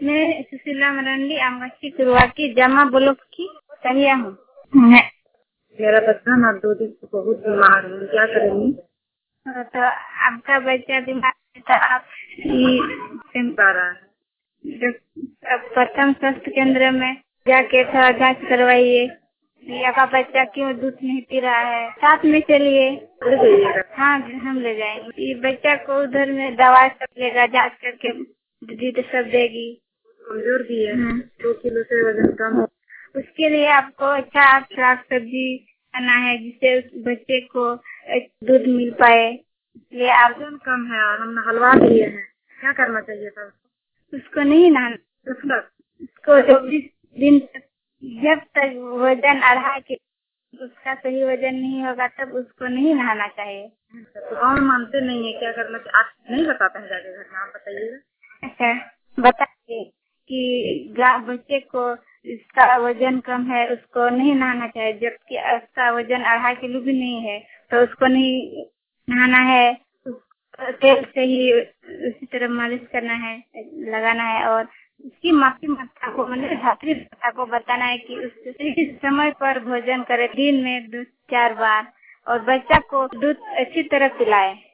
मैं सुशीला मरंडी आमगछी कुरवाकी जमा ब्लॉक की सहिया हूँ। मेरा बच्चा ना 2 दिन से बहुत बीमार है, क्या करेंगी? तो आपका बच्चा बीमार है तो आप प्रथम स्वास्थ्य केंद्र में जाके थोड़ा जांच करवाइए। आपका बच्चा क्यों दूध नहीं पी रहा है, साथ में चलिए। हाँ हम ले जाएंगे। ये बच्चा को उधर में दवा सब लेगा, जांच करके दूध सब देगी। कमजोर भी है, 2 किलो से वजन कम। उसके लिए आपको अच्छा साग सब्जी खाना है जिससे उस बच्चे को दूध मिल पाए। ये आप वजन कम है और हमने हलवा दिए हैं, क्या करना चाहिए था? उसको नहीं नहाना, उसको 24 दिन तक, जब तक वजन 2.5 किलो उसका सही वजन नहीं होगा तब उसको नहीं नहाना चाहिए। तो कौन मानते नहीं है, क्या करना चाहिए? आप नहीं बताते हैं जाके घर में, आप बताइएगा। अच्छा बताइए कि बच्चे को इसका वजन कम है उसको नहीं नहाना चाहिए, जबकि उसका वजन 2.5 किलो भी नहीं है तो उसको नहीं नहाना है। तेल से ही उसी तरह मालिश करना है, लगाना है और उसकी माता को मतलब धात्री माता को बताना है कि उसके समय पर भोजन करे, दिन में 2-4 बार, और बच्चा को दूध अच्छी तरह पिलाए।